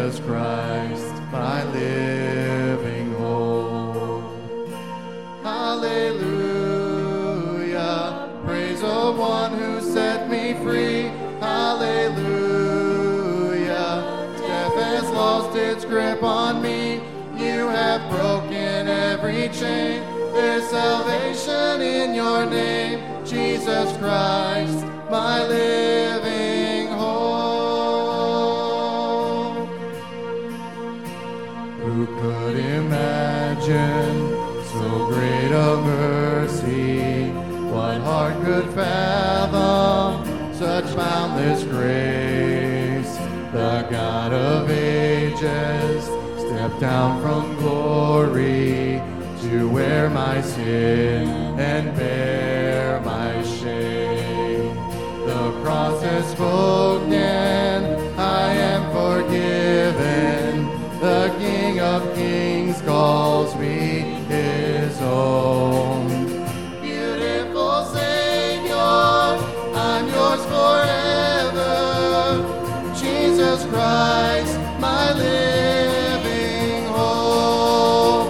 Jesus Christ, my living hope. Hallelujah, praise the one who set me free. Hallelujah, death has lost its grip on me. You have broken every chain. There's salvation in your name, Jesus Christ, my living hope. Who could imagine so great a mercy? What heart could fathom such boundless grace? The God of ages stepped down from glory to wear my sin and bear my shame. The cross has spoken, I am forgiven. The King of Kings calls me his own. Beautiful Savior, I'm yours forever. Jesus Christ, my living hope.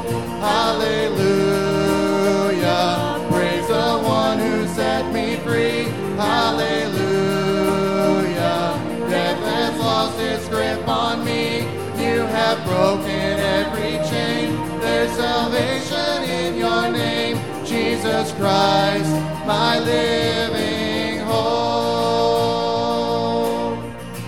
Hallelujah, praise the one who set me free. Hallelujah, death has lost its grip on me. You have broken every chain. There's salvation in your name, Jesus Christ, my living hope.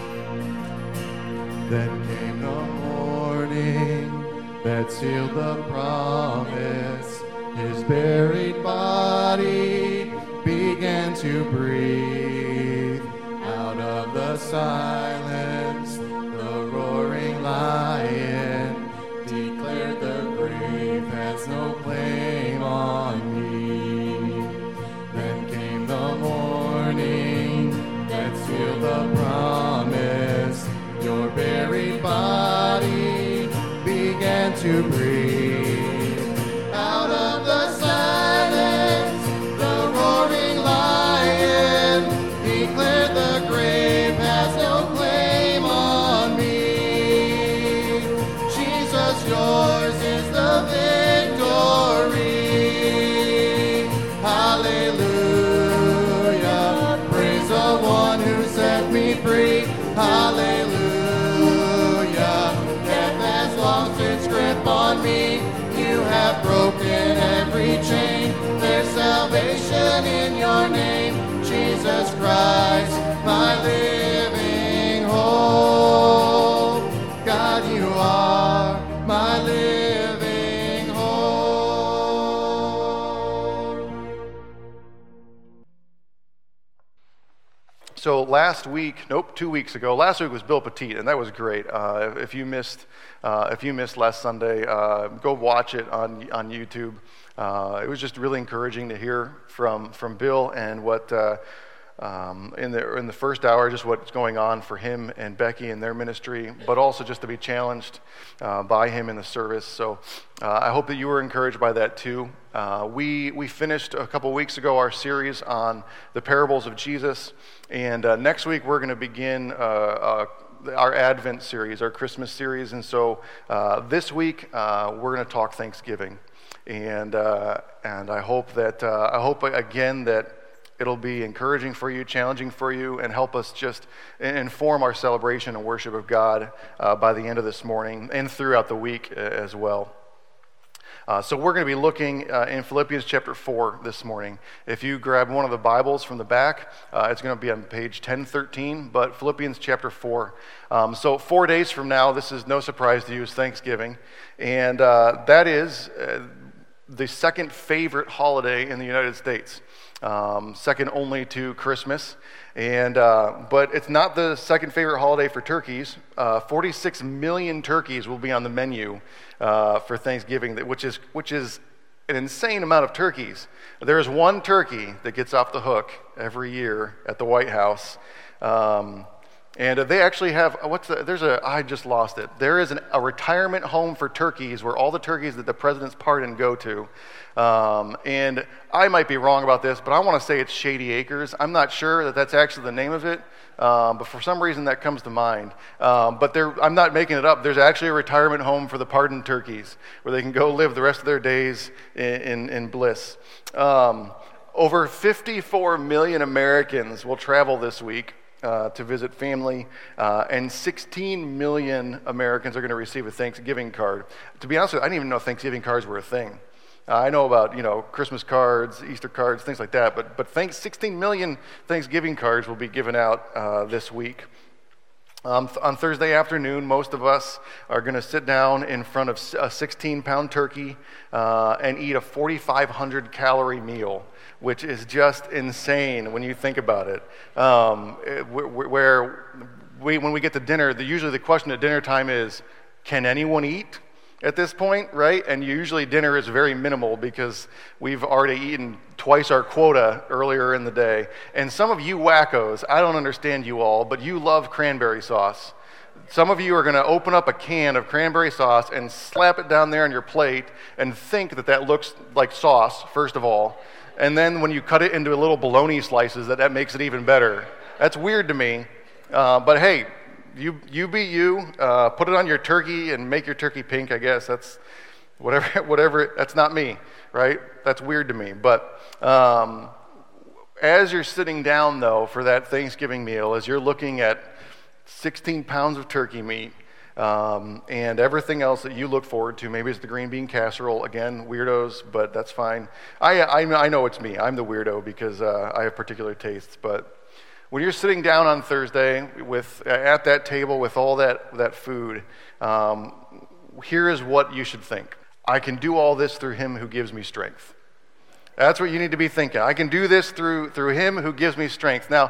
Then came the morning that sealed the promise. His buried body began to breathe. Out of the silence, the roaring lion declared the grave has no claim on me. Then came the morning that sealed the promise. Your buried body began to breathe. Out of the silence, the roaring lion declared the grave has no claim on me. Jesus, yours is the victory. Hallelujah, praise the one who set me free. Hallelujah, death has lost its grip on me. You have broken every chain. There's salvation in your name, Jesus Christ, my living hope. God, you are my living hope. So last week was Bill Petit, and that was great. If you missed last Sunday, go watch it on YouTube. It was just really encouraging to hear from Bill and what in the first hour, just what's going on for him and Becky in their ministry, but also just to be challenged by him in the service. So I hope that you were encouraged by that too. We finished a couple weeks ago our series on the parables of Jesus, and next week we're going to begin our Advent series, our Christmas series. And so this week we're going to talk Thanksgiving, and I hope again that it'll be encouraging for you, challenging for you, and help us just inform our celebration and worship of God by the end of this morning and throughout the week as well. So we're going to be looking in Philippians chapter 4 this morning. If you grab one of the Bibles from the back, it's going to be on page 1013, but Philippians chapter 4. So 4 days from now, this is no surprise to you, is Thanksgiving, and that is the second favorite holiday in the United States. Second only to Christmas, but it's not the second favorite holiday for turkeys. 46 million turkeys will be on the menu for Thanksgiving, which is an insane amount of turkeys. There's one turkey that gets off the hook every year at the White House, And they actually have, I just lost it. There is a retirement home for turkeys where all the turkeys that the president's pardon go to. And I might be wrong about this, but I want to say it's Shady Acres. I'm not sure that that's actually the name of it, but for some reason that comes to mind. But I'm not making it up. There's actually a retirement home for the pardoned turkeys where they can go live the rest of their days in bliss. Over 54 million Americans will travel this week to visit family, and 16 million Americans are going to receive a Thanksgiving card. To be honest with you, I didn't even know Thanksgiving cards were a thing. I know about, Christmas cards, Easter cards, things like that, but 16 million Thanksgiving cards will be given out this week. On Thursday afternoon, most of us are going to sit down in front of a 16-pound turkey and eat a 4,500 calorie meal, which is just insane when you think about it. When we get to dinner, usually the question at dinner time is, can anyone eat at this point, right? And usually dinner is very minimal because we've already eaten twice our quota earlier in the day. And some of you wackos, I don't understand you all, but you love cranberry sauce. Some of you are going to open up a can of cranberry sauce and slap it down there on your plate and think that looks like sauce, first of all. And then when you cut it into little bologna slices, that makes it even better. That's weird to me. But hey, you be you. Put it on your turkey and make your turkey pink, I guess. That's whatever. That's not me, right? That's weird to me. But as you're sitting down, though, for that Thanksgiving meal, as you're looking at 16 pounds of turkey meat, and everything else that you look forward to. Maybe it's the green bean casserole. Again, weirdos, but that's fine. I know it's me. I'm the weirdo because I have particular tastes. But when you're sitting down on Thursday at that table with all that food, here is what you should think. I can do all this through him who gives me strength. That's what you need to be thinking. I can do this through him who gives me strength. Now,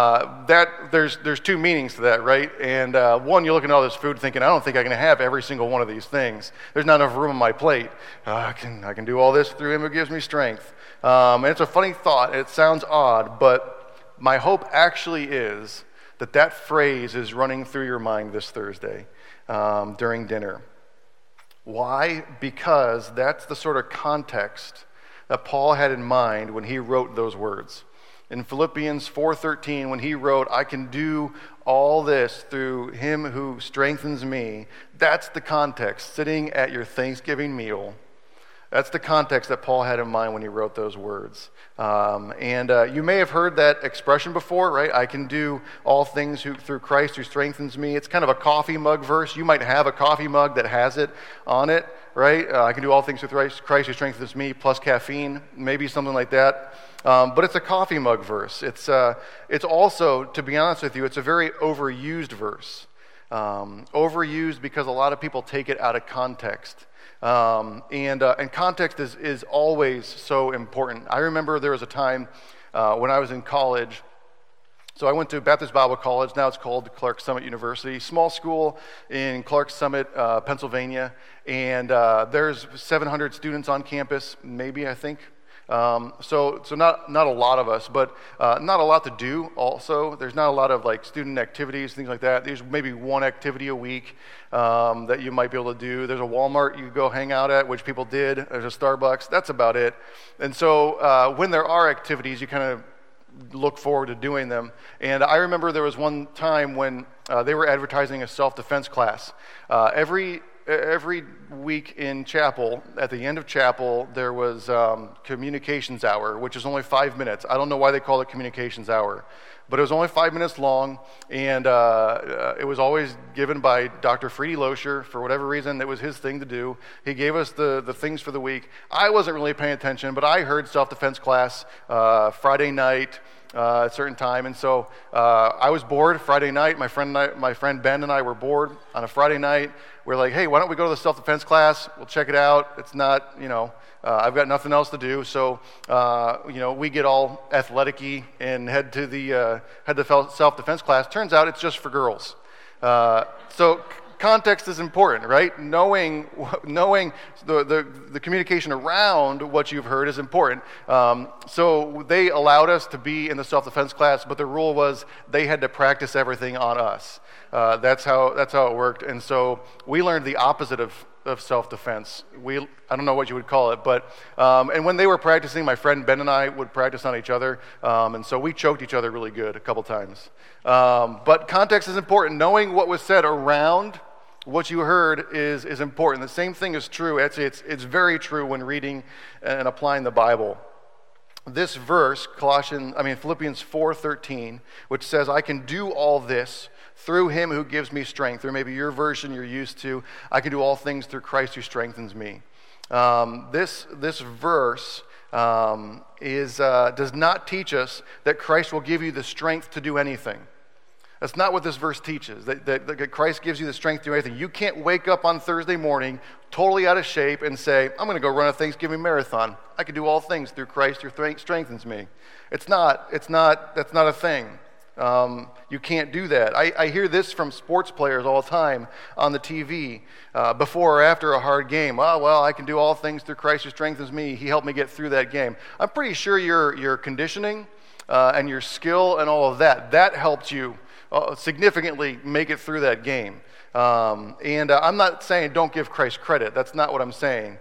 there's two meanings to that, right? And one, you're looking at all this food thinking, I don't think I can have every single one of these things. There's not enough room on my plate. I can do all this through him who gives me strength. And it's a funny thought. It sounds odd, but my hope actually is that phrase is running through your mind this Thursday during dinner. Why? Because that's the sort of context that Paul had in mind when he wrote those words. In Philippians 4:13, when he wrote, I can do all this through him who strengthens me, that's the context, sitting at your Thanksgiving meal. That's the context that Paul had in mind when he wrote those words. And you may have heard that expression before, right? I can do all things through Christ who strengthens me. It's kind of a coffee mug verse. You might have a coffee mug that has it on it, right? I can do all things through Christ who strengthens me, plus caffeine, maybe something like that. But it's a coffee mug verse. It's also, to be honest with you, it's a very overused verse. Overused because a lot of people take it out of context. And context is always so important. I remember there was a time when I was in college. So I went to Baptist Bible College. Now it's called Clarks Summit University. Small school in Clarks Summit, Pennsylvania. And there's 700 students on campus, maybe, I think. So not a lot of us, but not a lot to do also. There's not a lot of student activities, things like that. There's maybe one activity a week that you might be able to do. There's a Walmart you go hang out at, which people did. There's a Starbucks. That's about it. And so when there are activities, you kind of look forward to doing them. And I remember there was one time when they were advertising a self-defense class. Every week in chapel, at the end of chapel, there was communications hour, which is only 5 minutes. I don't know why they call it communications hour, but it was only 5 minutes long, and it was always given by Dr. Friedy Loescher. For whatever reason, it was his thing to do. He gave us the things for the week. I wasn't really paying attention, but I heard self-defense class Friday night, at a certain time, and so I was bored Friday night. My friend Ben and I were bored on a Friday night. We're like, hey, why don't we go to the self-defense class? We'll check it out. It's not, I've got nothing else to do, so we get all athletic-y and head to self-defense class. Turns out it's just for girls. So context is important, right? Knowing the communication around what you've heard is important. So they allowed us to be in the self-defense class, but the rule was they had to practice everything on us. That's how it worked. And so we learned the opposite of self-defense. I don't know what you would call it, but and when they were practicing, my friend Ben and I would practice on each other, and so we choked each other really good a couple times. But context is important. Knowing what was said around what you heard is important. The same thing is true. It's very true when reading and applying the Bible. This verse, Philippians 4:13, which says, "I can do all this through him who gives me strength," or maybe your version you're used to, "I can do all things through Christ who strengthens me." This verse does not teach us that Christ will give you the strength to do anything. That's not what this verse teaches, that Christ gives you the strength to do anything. You can't wake up on Thursday morning totally out of shape and say, "I'm going to go run a Thanksgiving marathon. I can do all things through Christ who strengthens me." That's not a thing. You can't do that. I hear this from sports players all the time on the TV before or after a hard game. "Oh, well, I can do all things through Christ who strengthens me. He helped me get through that game." I'm pretty sure your conditioning and your skill and all of that helped you significantly make it through that game. And I'm not saying don't give Christ credit. That's not what I'm saying.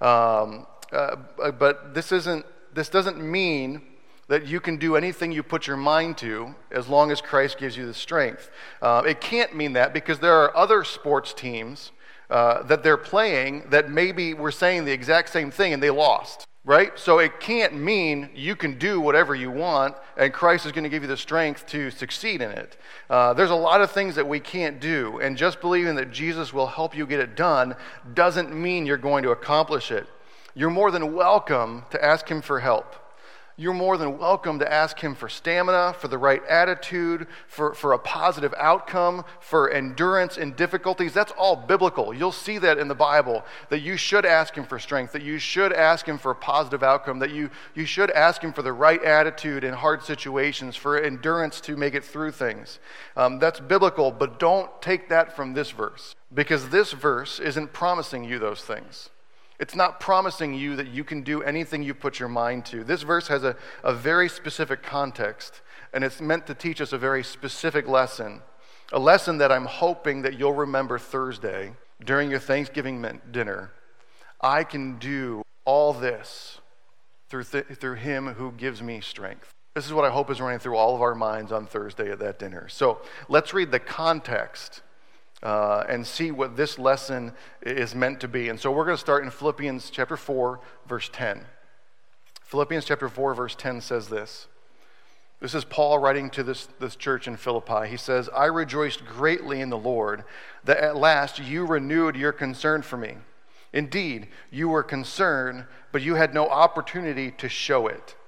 But this doesn't mean that you can do anything you put your mind to as long as Christ gives you the strength. It can't mean that, because there are other sports teams that they're playing that maybe were saying the exact same thing and they lost, right? So it can't mean you can do whatever you want and Christ is going to give you the strength to succeed in it. There's a lot of things that we can't do, and just believing that Jesus will help you get it done doesn't mean you're going to accomplish it. You're more than welcome to ask him for help. You're more than welcome to ask him for stamina, for the right attitude, for a positive outcome, for endurance in difficulties. That's all biblical. You'll see that in the Bible, that you should ask him for strength, that you should ask him for a positive outcome, that you should ask him for the right attitude in hard situations, for endurance to make it through things. That's biblical, but don't take that from this verse, because this verse isn't promising you those things. It's not promising you that you can do anything you put your mind to. This verse has a very specific context, and it's meant to teach us a very specific lesson, a lesson that I'm hoping that you'll remember Thursday during your Thanksgiving dinner. I can do all this through him who gives me strength. This is what I hope is running through all of our minds on Thursday at that dinner. So let's read the context and see what this lesson is meant to be. And so we're going to start in Philippians chapter 4, verse 10. Philippians chapter 4, verse 10 says this. This is Paul writing to this church in Philippi. He says, "I rejoiced greatly in the Lord that at last you renewed your concern for me. Indeed, you were concerned, but you had no opportunity to show it."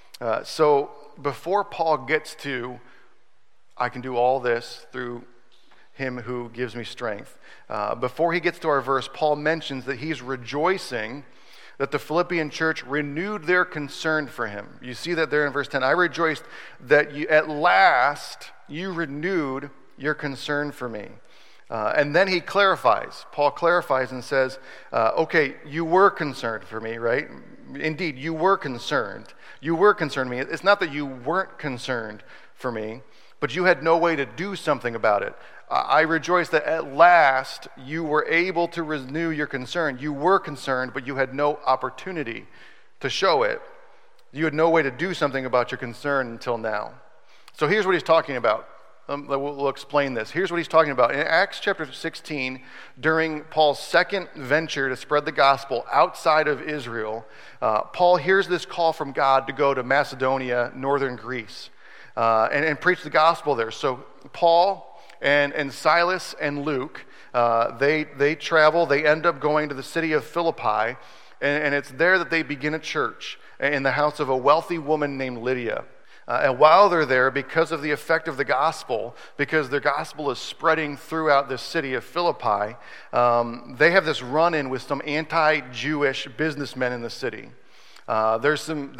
So before Paul gets to, "I can do all this through him who gives me strength," before he gets to our verse, Paul mentions that he's rejoicing that the Philippian church renewed their concern for him. You see that there in verse 10. "I rejoiced that at last you renewed your concern for me." And then he clarifies. Paul clarifies and says, okay, you were concerned for me, right? Indeed, you were concerned. You were concerned for me. It's not that you weren't concerned for me, but you had no way to do something about it. I rejoice that at last you were able to renew your concern. You were concerned, but you had no opportunity to show it. You had no way to do something about your concern until now. So here's what he's talking about. We'll explain this. Here's what he's talking about. In Acts chapter 16, during Paul's second venture to spread the gospel outside of Israel, Paul hears this call from God to go to Macedonia, northern Greece, and preach the gospel there. So Paul and Silas and Luke, they travel. They end up going to the city of Philippi, and it's there that they begin a church in the house of a wealthy woman named Lydia. And while they're there, because of the effect of the gospel, because the gospel is spreading throughout this city of Philippi, they have this run-in with some anti-Jewish businessmen in the city. There's some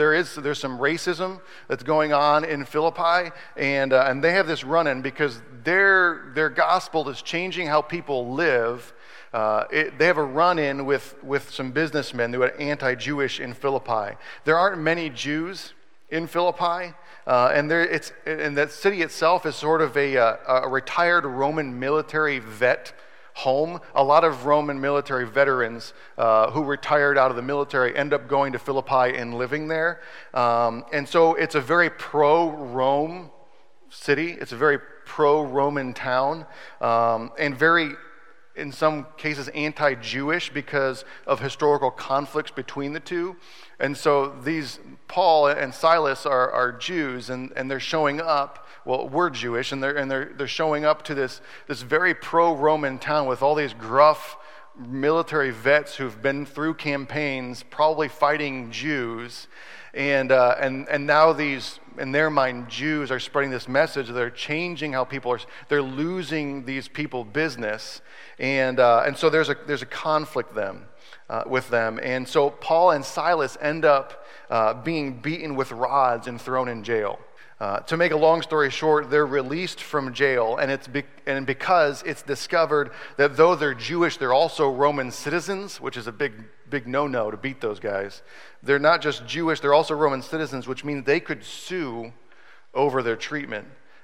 racism that's going on in Philippi, and they have this run-in because their gospel is changing how people live. They have a run-in with some businessmen who are anti-Jewish in Philippi. There aren't many Jews in Philippi, and that city itself is sort of a retired Roman military vet home. A lot of Roman military veterans who retired out of the military end up going to Philippi and living there. And so it's a very pro-Rome city. It's a very pro-Roman town, and very, in some cases, anti-Jewish because of historical conflicts between the two. And so these Paul and Silas are Jews, and they're showing up. Well, we're Jewish, and they're showing up to this very pro-Roman town with all these gruff military vets who've been through campaigns, probably fighting Jews, and now these, in their mind, Jews are spreading this message. They're changing how people are. They're losing these people business, and so there's a conflict with them, and so Paul and Silas end up being beaten with rods and thrown in jail. To make a long story short, they're released from jail, and because it's discovered that though they're Jewish, they're also Roman citizens, which is a big no-no to beat those guys. They're not just Jewish, they're also Roman citizens, which means they could sue over their treatment.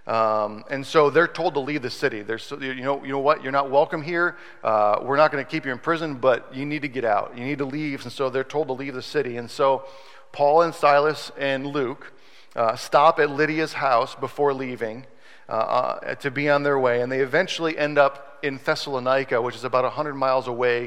And so they're told to leave the city. You know what? You're not welcome here. We're not going to keep you in prison, but you need to get out. You need to leave. And so they're told to leave the city. And so Paul and Silas and Luke stop at Lydia's house before leaving to be on their way. And they eventually end up in Thessalonica, which is about 100 miles away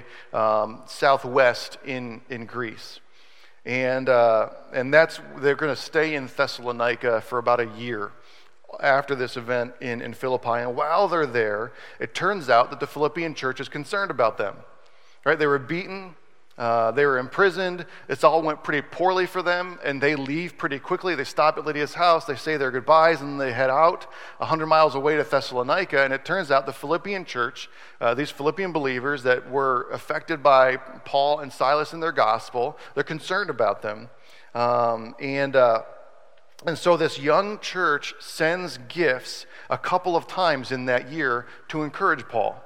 southwest in Greece. And they're going to stay in Thessalonica for about a year after this event in Philippi. And while they're there, it turns out that the Philippian church is concerned about them. Right? They were beaten. They were imprisoned. It all went pretty poorly for them, and they leave pretty quickly. They stop at Lydia's house. They say their goodbyes, and they head out 100 miles away to Thessalonica. And it turns out the Philippian church, these Philippian believers that were affected by Paul and Silas in their gospel, they're concerned about them. And so this young church sends gifts a couple of times in that year to encourage Paul,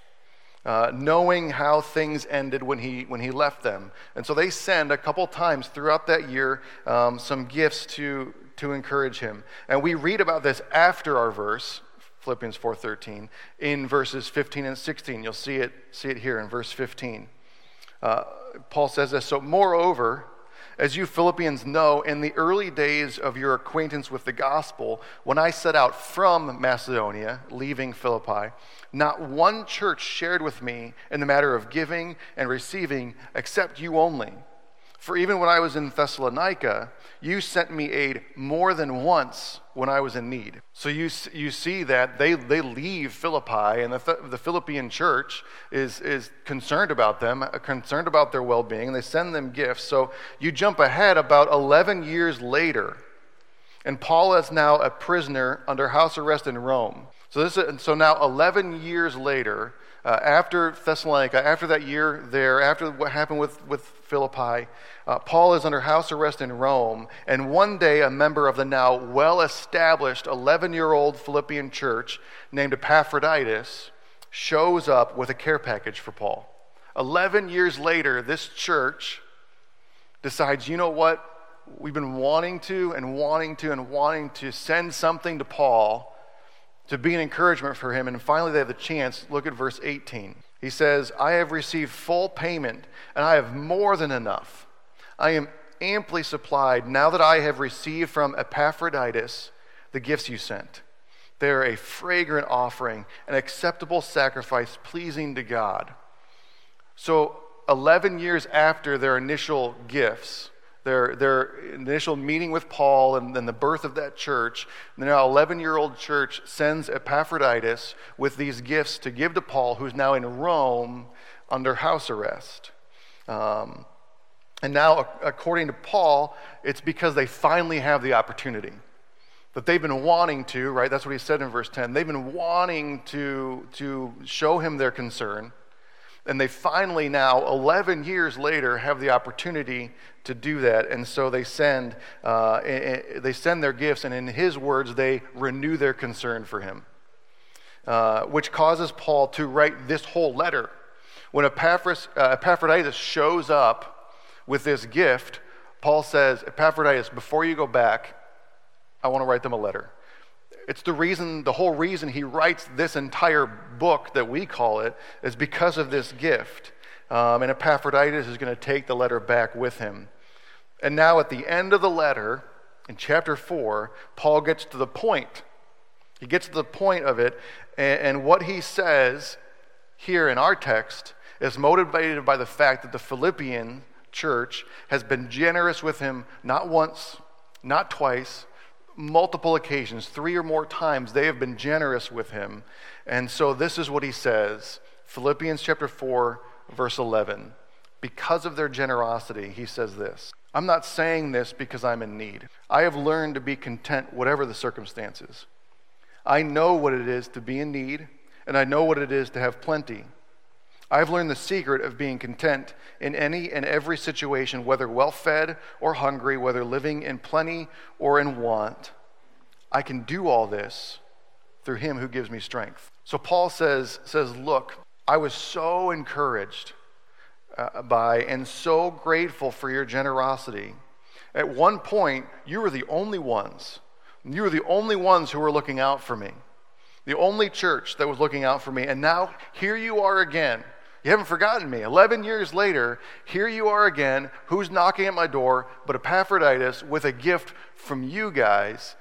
knowing how things ended when he left them. And so they send a couple times throughout that year some gifts to encourage him. And we read about this after our verse, Philippians 4:13, in verses 15 and 16. You'll see it here in verse 15. Paul says this, "So moreover, as you Philippians know, in the early days of your acquaintance with the gospel, when I set out from Macedonia, leaving Philippi, not one church shared with me in the matter of giving and receiving except you only. For even when I was in Thessalonica, you sent me aid more than once when I was in need." So you see that they leave Philippi, and the Philippian church is concerned about them, concerned about their well-being, and they send them gifts. So you jump ahead about 11 years later, and Paul is now a prisoner under house arrest in Rome. So now 11 years later, after Thessalonica, after that year there, after what happened with Philippi, Paul is under house arrest in Rome, and one day a member of the now well-established 11-year-old Philippian church named Epaphroditus shows up with a care package for Paul. 11 years later, this church decides, you know what? We've been wanting to send something to Paul to be an encouragement for him, and finally they have the chance. Look at verse 18. He says, "I have received full payment, and I have more than enough. I am amply supplied now that I have received from Epaphroditus the gifts you sent. They are a fragrant offering, an acceptable sacrifice pleasing to God." So 11 years after their initial gifts, their initial meeting with Paul and then the birth of that church, the now 11-year-old church sends Epaphroditus with these gifts to give to Paul, who's now in Rome under house arrest. And now, according to Paul, it's because they finally have the opportunity that they've been wanting to, right? That's what he said in verse 10. They've been wanting to show him their concern. And they finally now, 11 years later, have the opportunity to do that. And so they send their gifts, and in his words, they renew their concern for him, which causes Paul to write this whole letter. When Epaphroditus shows up with this gift, Paul says, Epaphroditus, before you go back, I want to write them a letter. It's the whole reason he writes this entire book that we call it is because of this gift. And Epaphroditus is going to take the letter back with him. And now at the end of the letter, in chapter 4, Paul gets to the point. He gets to the point of it, and what he says here in our text is motivated by the fact that the Philippian church has been generous with him not once, not twice, multiple occasions, 3 or more times they have been generous with him. And so this is what he says, Philippians chapter 4, verse 11. Because of their generosity, he says this, I'm not saying this because I'm in need. I have learned to be content whatever the circumstances. I know what it is to be in need, and I know what it is to have plenty. I've learned the secret of being content in any and every situation, whether well-fed or hungry, whether living in plenty or in want. I can do all this through him who gives me strength. So Paul says, look, I was so encouraged by and so grateful for your generosity. At one point, you were the only ones. You were the only ones who were looking out for me. The only church that was looking out for me. And now, here you are again. You haven't forgotten me. 11 years later, here you are again. Who's knocking at my door but Epaphroditus with a gift from you guys.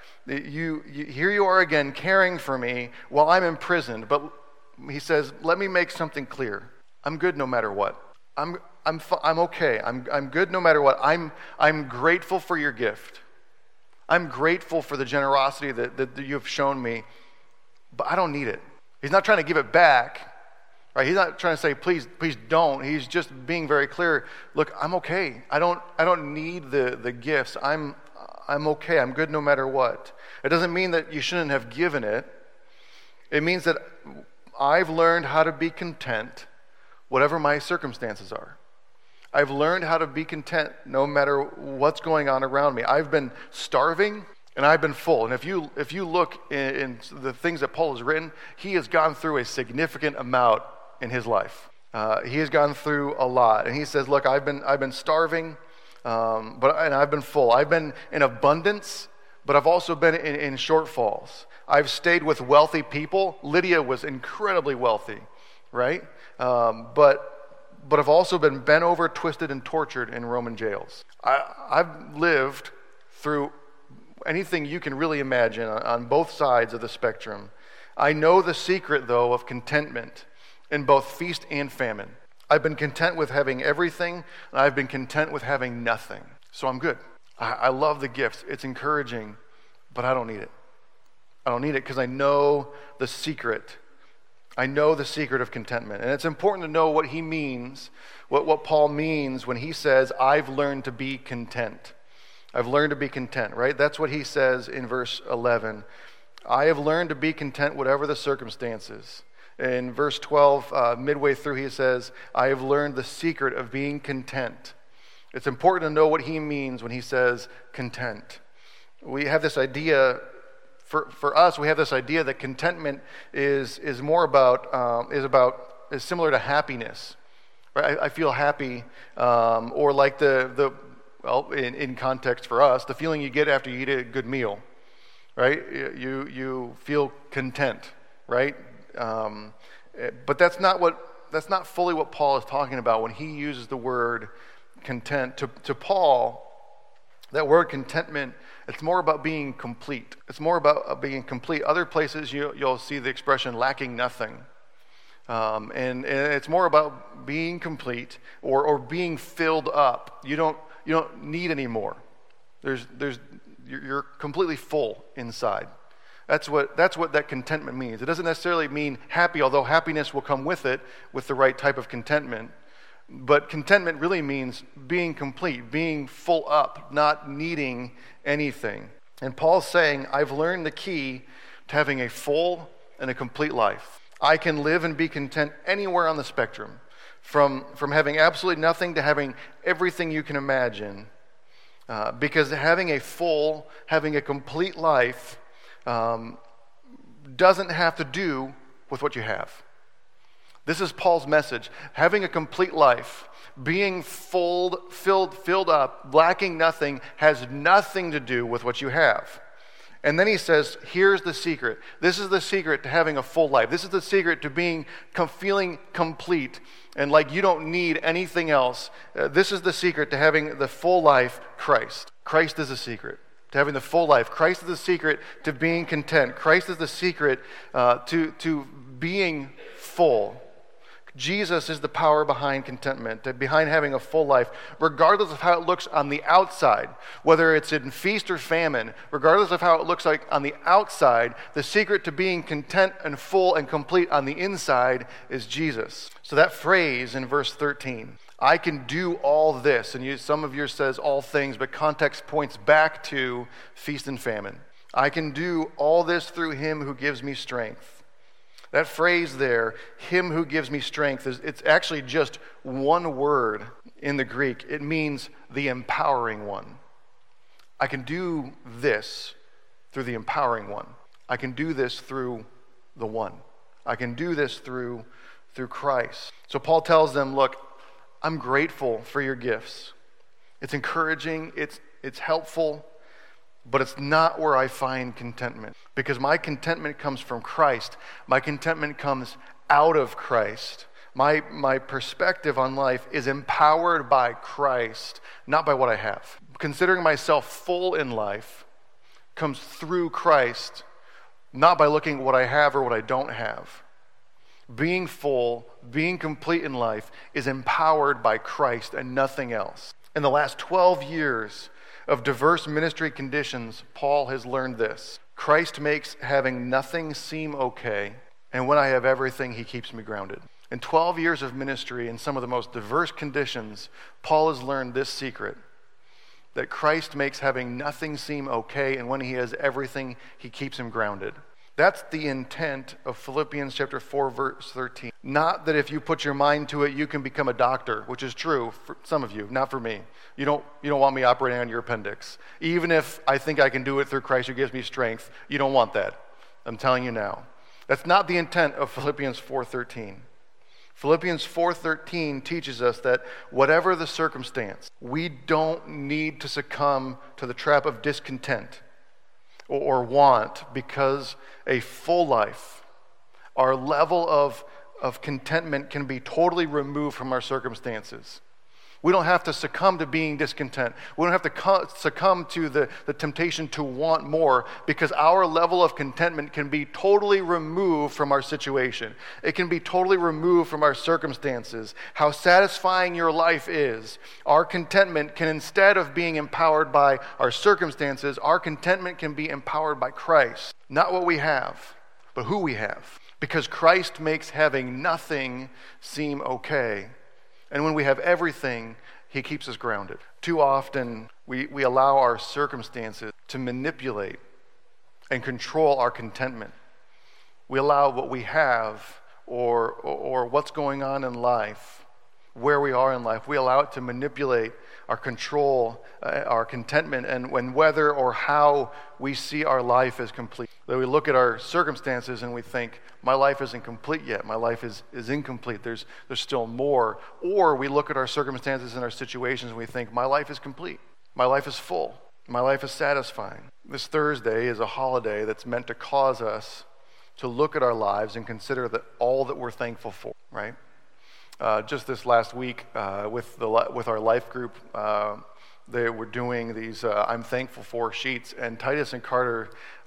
Here you are again caring for me while I'm imprisoned. But he says, let me make something clear. I'm good no matter what. I'm okay. I'm good no matter what. I'm grateful for your gift. I'm grateful for the generosity that you have shown me, but I don't need it. He's not trying to give it back. Right? He's not trying to say, please don't. He's just being very clear. Look, I'm okay. I don't need the gifts. I'm okay. I'm good no matter what. It doesn't mean that you shouldn't have given it. It means that I've learned how to be content whatever my circumstances are. I've learned how to be content no matter what's going on around me. I've been starving and I've been full. And if you look in the things that Paul has written, he has gone through a significant amount in his life. He has gone through a lot. And he says, look, I've been starving, and I've been full. I've been in abundance, but I've also been in shortfalls. I've stayed with wealthy people. Lydia was incredibly wealthy, right? But I've also been bent over, twisted, and tortured in Roman jails. I've lived through anything you can really imagine on both sides of the spectrum. I know the secret, though, of contentment in both feast and famine. I've been content with having everything, and I've been content with having nothing. So I'm good. I love the gifts. It's encouraging, but I don't need it. I don't need it because I know the secret. I know the secret of contentment. And it's important to know what he means, what Paul means when he says, I've learned to be content. I've learned to be content, right? That's what he says in verse 11. I have learned to be content whatever the circumstances. In verse 12, midway through, he says, I have learned the secret of being content. It's important to know what he means when he says content. We have this idea, for us, we have this idea that contentment is similar to happiness. Right? I feel happy, or like in context for us, the feeling you get after you eat a good meal, right? You feel content, right? But that's not fully what Paul is talking about when he uses the word content. To Paul, that word contentment, it's more about being complete. It's more about being complete. Other places you'll see the expression lacking nothing. And it's more about being complete or being filled up. You don't need any more. You're completely full inside. That's what that contentment means. It doesn't necessarily mean happy, although happiness will come with it with the right type of contentment. But contentment really means being complete, being full up, not needing anything. And Paul's saying, I've learned the key to having a full and a complete life. I can live and be content anywhere on the spectrum, from having absolutely nothing to having everything you can imagine. Because having a complete life doesn't have to do with what you have. This is Paul's message. Having a complete life, being filled up, lacking nothing, has nothing to do with what you have. And then he says, here's the secret. This is the secret to having a full life. This is the secret to feeling complete and like you don't need anything else. This is the secret to having the full life, Christ. Christ is the secret to having the full life. Christ is the secret to being content. Christ is the secret to being full. Jesus is the power behind contentment, behind having a full life, regardless of how it looks on the outside, whether it's in feast or famine, regardless of how it looks like on the outside, the secret to being content and full and complete on the inside is Jesus. So that phrase in verse 13, I can do all this, and some of yours says all things, but context points back to feast and famine. I can do all this through him who gives me strength. That phrase there, him who gives me strength, it's actually just one word in the Greek. It means the empowering one. I can do this through the empowering one. I can do this through the one. I can do this through Christ. So Paul tells them, look, I'm grateful for your gifts. It's encouraging, it's helpful, but it's not where I find contentment. Because my contentment comes from Christ. My contentment comes out of Christ. My perspective on life is empowered by Christ, not by what I have. Considering myself full in life comes through Christ, not by looking at what I have or what I don't have. Being full, being complete in life is empowered by Christ and nothing else. In the last 12 years of diverse ministry conditions, Paul has learned this. Christ makes having nothing seem okay, and when I have everything, he keeps me grounded. In 12 years of ministry in some of the most diverse conditions, Paul has learned this secret, that Christ makes having nothing seem okay, and when he has everything, he keeps him grounded. That's the intent of Philippians chapter 4, verse 13. Not that if you put your mind to it, you can become a doctor, which is true for some of you, not for me. You don't want me operating on your appendix. Even if I think I can do it through Christ who gives me strength, you don't want that. I'm telling you now. That's not the intent of Philippians 4:13. Philippians 4:13 teaches us that whatever the circumstance, we don't need to succumb to the trap of discontent or want, because a full life, our level of contentment can be totally removed from our circumstances. We don't have to succumb to being discontent. We don't have to succumb to the temptation to want more, because our level of contentment can be totally removed from our situation. It can be totally removed from our circumstances. How satisfying your life is, our contentment can, instead of being empowered by our circumstances, our contentment can be empowered by Christ. Not what we have, but who we have. Because Christ makes having nothing seem okay. And when we have everything, he keeps us grounded. Too often, we allow our circumstances to manipulate and control our contentment. We allow what we have or what's going on in life, where we are in life, we allow it to manipulate our control, our contentment, and whether or how we see our life as complete. That we look at our circumstances and we think, my life isn't complete yet. My life is incomplete. There's still more. Or we look at our circumstances and our situations and we think, my life is complete. My life is full. My life is satisfying. This Thursday is a holiday that's meant to cause us to look at our lives and consider all that we're thankful for, right? Just this last week with our life group, they were doing these I'm thankful for sheets, and Titus and Carter,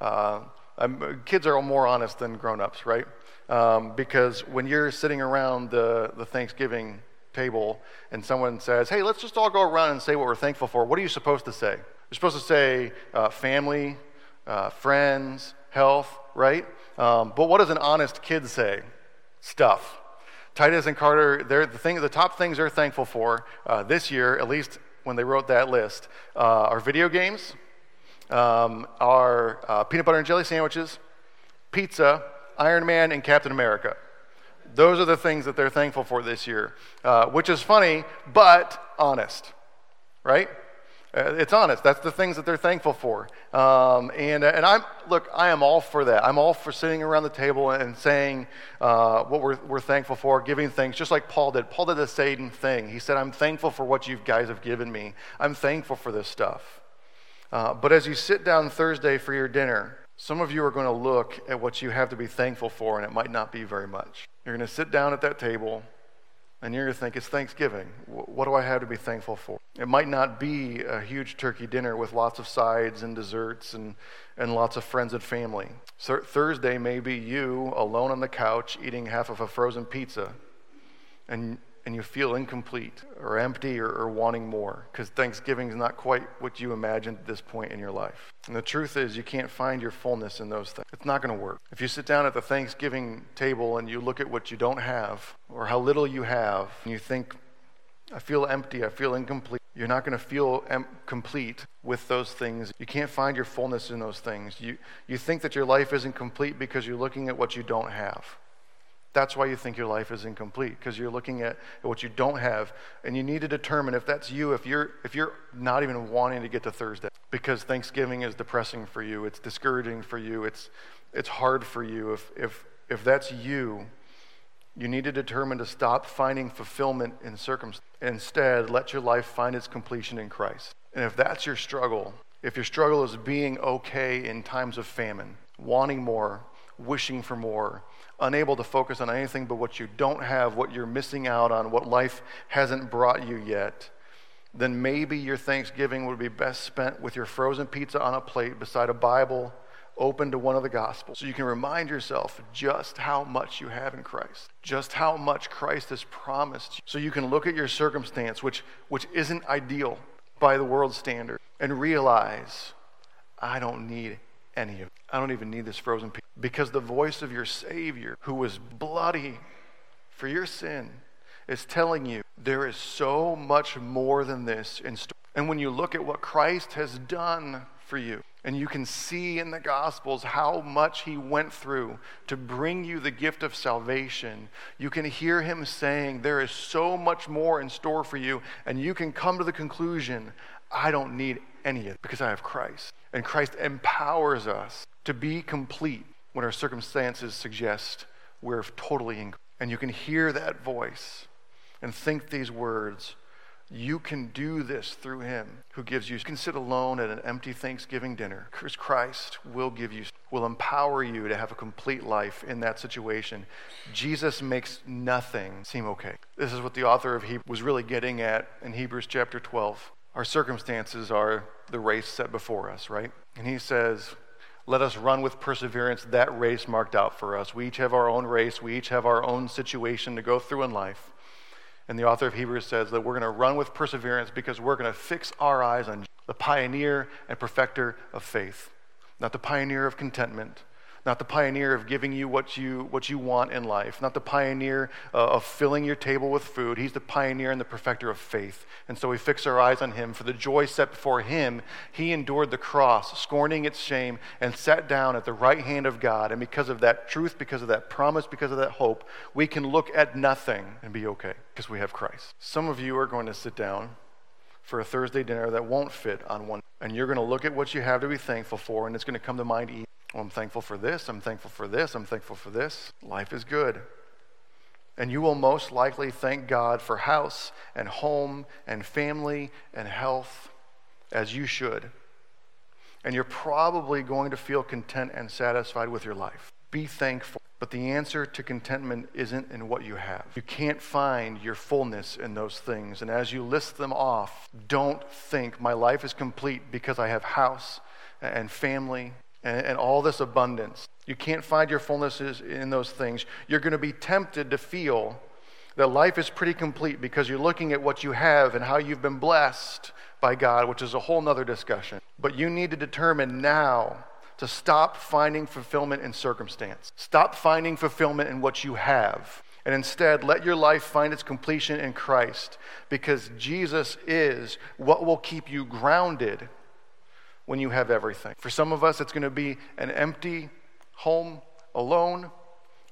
kids are more honest than grown-ups, right? Because when you're sitting around the Thanksgiving table and someone says, hey, let's just all go around and say what we're thankful for, what are you supposed to say? You're supposed to say family, friends, health, right? But what does an honest kid say? Stuff. Titus and Carter, the top things they're thankful for this year, at least when they wrote that list, are video games, are peanut butter and jelly sandwiches, pizza, Iron Man, and Captain America. Those are the things that they're thankful for this year, which is funny, but honest, right? It's honest. That's the things that they're thankful for. And I am all for that. I'm all for sitting around the table and saying what we're thankful for, giving thanks, just like Paul did. Paul did the same thing. He said, I'm thankful for what you guys have given me. I'm thankful for this stuff. But as you sit down Thursday for your dinner, some of you are going to look at what you have to be thankful for, and it might not be very much. You're going to sit down at that table, and you're going to think, it's Thanksgiving. What do I have to be thankful for? It might not be a huge turkey dinner with lots of sides and desserts and lots of friends and family. So Thursday may be you alone on the couch eating half of a frozen pizza, and you feel incomplete or empty or wanting more, because Thanksgiving is not quite what you imagined at this point in your life. And the truth is, you can't find your fullness in those things. It's not going to work. If you sit down at the Thanksgiving table and you look at what you don't have or how little you have, and you think, I feel empty, I feel incomplete, you're not going to feel complete with those things. You can't find your fullness in those things. You think that your life isn't complete because you're looking at what you don't have. That's why you think your life is incomplete, because you're looking at what you don't have, and you need to determine if that's you, if you're not even wanting to get to Thursday because Thanksgiving is depressing for you, it's discouraging for you, it's hard for you. If that's you, you need to determine to stop finding fulfillment in circumstance. Instead, let your life find its completion in Christ. And if that's your struggle, if your struggle is being okay in times of famine, wanting more, wishing for more, unable to focus on anything but what you don't have, what you're missing out on, what life hasn't brought you yet, then maybe your Thanksgiving would be best spent with your frozen pizza on a plate beside a Bible open to one of the Gospels, so you can remind yourself just how much you have in Christ, just how much Christ has promised you, so you can look at your circumstance, which isn't ideal by the world's standard, and realize, I don't need any of it. I don't even need this frozen pizza. Because the voice of your Savior, who was bloody for your sin, is telling you there is so much more than this in store. And when you look at what Christ has done for you, and you can see in the Gospels how much he went through to bring you the gift of salvation, you can hear him saying there is so much more in store for you, and you can come to the conclusion, I don't need any of it because I have Christ. And Christ empowers us to be complete when our circumstances suggest we're totally incomplete. And you can hear that voice and think these words, you can do this through him who gives you. You can sit alone at an empty Thanksgiving dinner, because Christ will empower you to have a complete life in that situation. Jesus makes nothing seem okay. This is what the author of Hebrews was really getting at in Hebrews chapter 12. Our circumstances are the race set before us, right? And he says, let us run with perseverance that race marked out for us. We each have our own race. We each have our own situation to go through in life. And the author of Hebrews says that we're going to run with perseverance because we're going to fix our eyes on the pioneer and perfecter of faith, not the pioneer of contentment, not the pioneer of giving you what you want in life, not the pioneer of filling your table with food. He's the pioneer and the perfecter of faith. And so we fix our eyes on him. For the joy set before him, he endured the cross, scorning its shame, and sat down at the right hand of God. And because of that truth, because of that promise, because of that hope, we can look at nothing and be okay because we have Christ. Some of you are going to sit down for a Thursday dinner that won't fit on one, and you're going to look at what you have to be thankful for, and it's going to come to mind, well, I'm thankful for this, I'm thankful for this, I'm thankful for this. Life is good. And you will most likely thank God for house and home and family and health, as you should. And you're probably going to feel content and satisfied with your life. Be thankful. But the answer to contentment isn't in what you have. You can't find your fullness in those things. And as you list them off, don't think my life is complete because I have house and family and all this abundance. You can't find your fullness in those things. You're going to be tempted to feel that life is pretty complete because you're looking at what you have and how you've been blessed by God, which is a whole nother discussion. But you need to determine now to stop finding fulfillment in circumstance. Stop finding fulfillment in what you have. And instead, let your life find its completion in Christ, because Jesus is what will keep you grounded when you have everything. For some of us, it's going to be an empty home alone,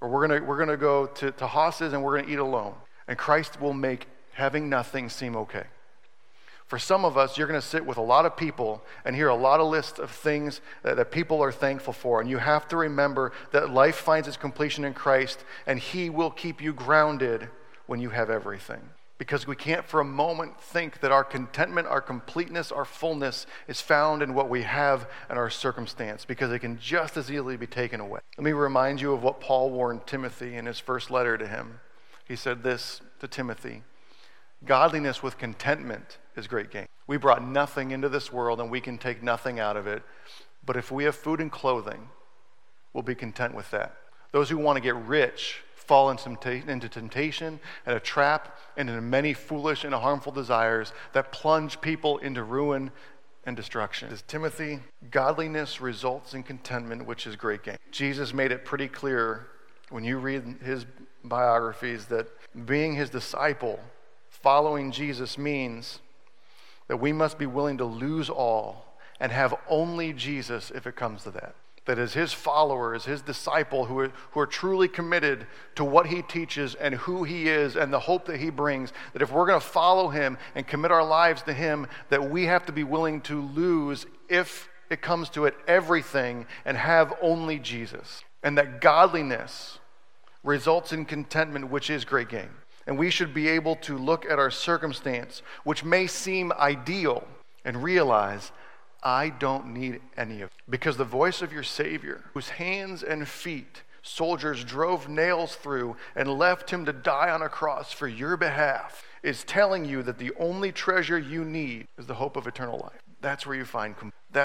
Or we're gonna go to Haas's and we're gonna eat alone. And Christ will make having nothing seem okay. For some of us, you're going to sit with a lot of people and hear a lot of lists of things that people are thankful for. And you have to remember that life finds its completion in Christ, and He will keep you grounded when you have everything. Because we can't for a moment think that our contentment, our completeness, our fullness is found in what we have and our circumstance, because it can just as easily be taken away. Let me remind you of what Paul warned Timothy in his first letter to him. He said this to Timothy: godliness with contentment is great gain. We brought nothing into this world and we can take nothing out of it. But if we have food and clothing, we'll be content with that. Those who want to get rich fall into temptation and a trap and into many foolish and harmful desires that plunge people into ruin and destruction. As Timothy, godliness results in contentment, which is great gain. Jesus made it pretty clear when you read his biographies that being his disciple, following Jesus, means that we must be willing to lose all and have only Jesus if it comes to that. That as his followers, his disciple who are truly committed to what he teaches and who he is and the hope that he brings, that if we're going to follow him and commit our lives to him, that we have to be willing to lose, if it comes to it, everything and have only Jesus. And that godliness results in contentment, which is great gain. And we should be able to look at our circumstance, which may seem ideal, and realize, I don't need any of it. Because the voice of your Savior, whose hands and feet soldiers drove nails through and left him to die on a cross for your behalf, is telling you that the only treasure you need is the hope of eternal life. That's where you find.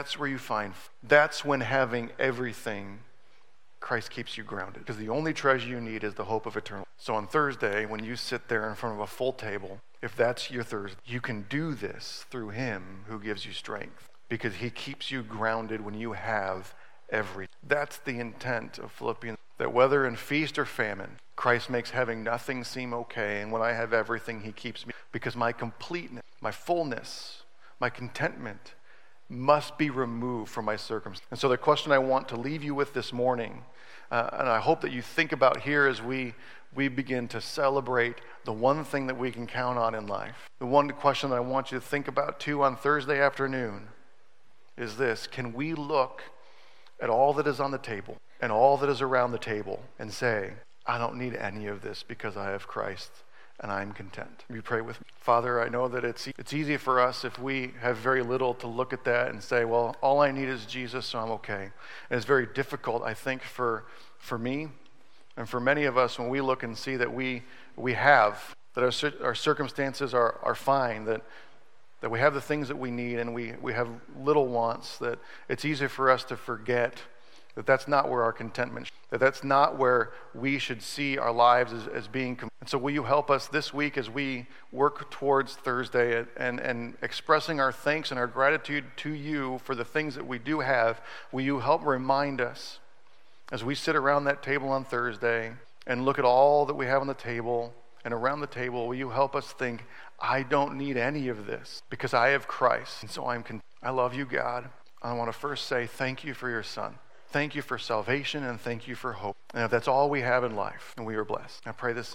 That's when having everything, Christ keeps you grounded. Because the only treasure you need is the hope of eternal life. So on Thursday, when you sit there in front of a full table, if that's your Thursday, you can do this through him who gives you strength. Because he keeps you grounded when you have everything. That's the intent of Philippians. That whether in feast or famine, Christ makes having nothing seem okay. And when I have everything, he keeps me. Because my completeness, my fullness, my contentment must be removed from my circumstance. And so the question I want to leave you with this morning, and I hope that you think about here as we begin to celebrate the one thing that we can count on in life. The one question that I want you to think about too on Thursday afternoon is this: can we look at all that is on the table and all that is around the table and say, I don't need any of this because I have Christ and I'm content? Will you pray with me? Father, I know that it's easy for us if we have very little to look at that and say, well, all I need is Jesus, so I'm okay. And it's very difficult, I think, for me and for many of us when we look and see that we have, that our circumstances are fine, that we have the things that we need and we have little wants, that it's easy for us to forget that that's not where our contentment, that's not where we should see our lives as being. And so will you help us this week as we work towards Thursday and expressing our thanks and our gratitude to you for the things that we do have? Will you help remind us as we sit around that table on Thursday and look at all that we have on the table and around the table, will you help us think, I don't need any of this because I have Christ. And so I love you, God. I want to first say thank you for your Son. Thank you for salvation and thank you for hope. And if that's all we have in life, and we are blessed. I pray this